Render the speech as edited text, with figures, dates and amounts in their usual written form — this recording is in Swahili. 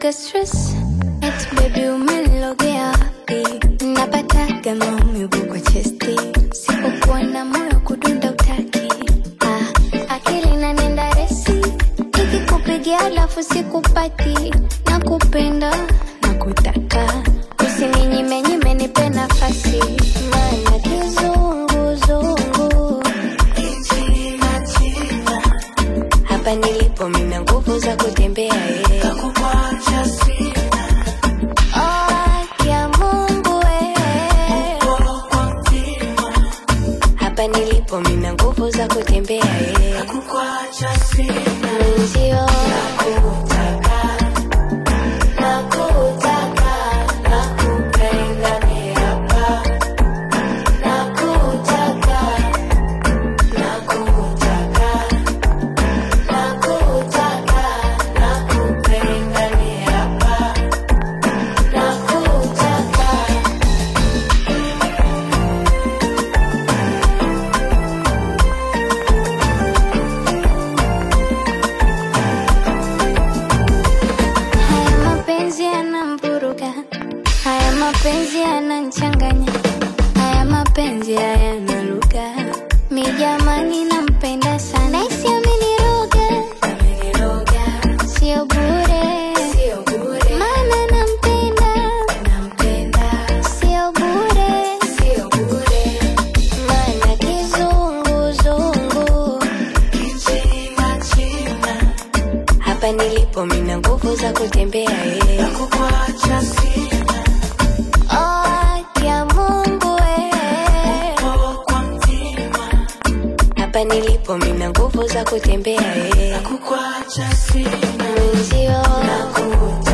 sinaga stress. Eti baby umenilogea wapi? Napataga maumivu kwa chesti. Sipokuwa na moyo kudunda utaki. Akili inanenda resi. Nikikupigia alafu sikupati. Nakupenda, nakutaka. Usininyime nyime nipe nafasi. Maana kizunguzungu hapa nilipo mina nguvu za kutembea Nakuacha sina. ya Mungu hapa nilipo mina nguvu za kutembea Nakuacha sina. Mwenzio Nakutaka, nakutaka, nakupenda ni hapa. Nakutaka, nakutaka, nakutaka, nakupenda ni hapa. Nakutaka. haya mapenzi yanamvuruga, haya mapenzi yananchanganya, haya mapenzi hayana lugha. Mi jamani nampenda sana, naisi ameniroga, sio bure, maana nampenda, sio bure, maana kizunguzungu hapa nilipo mina nguvu za kutembea Nakuacha sina. ya Mungu Kwa mtima. hapa nilipo mina nguvu za kutembea Nakuacha sina. Mwenzio Nakutaka.